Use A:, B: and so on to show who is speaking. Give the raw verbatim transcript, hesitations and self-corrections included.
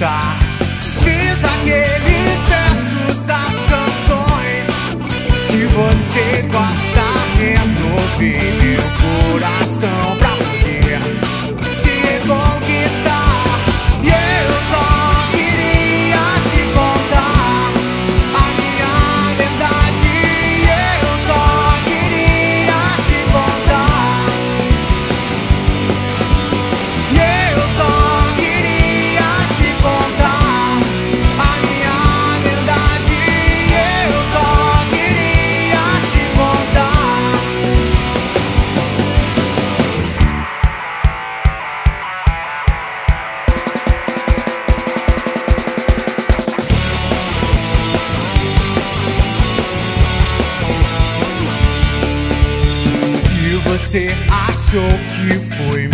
A: contar. Fiz aqueles versos das canções que você gosta. Renovei meu coração pra poder te conquistar. E eu só queria te contar a minha verdade. Eu só queria te contar. E eu só queria te contar a minha verdade. Eu só queria te contar. Se você achou que foi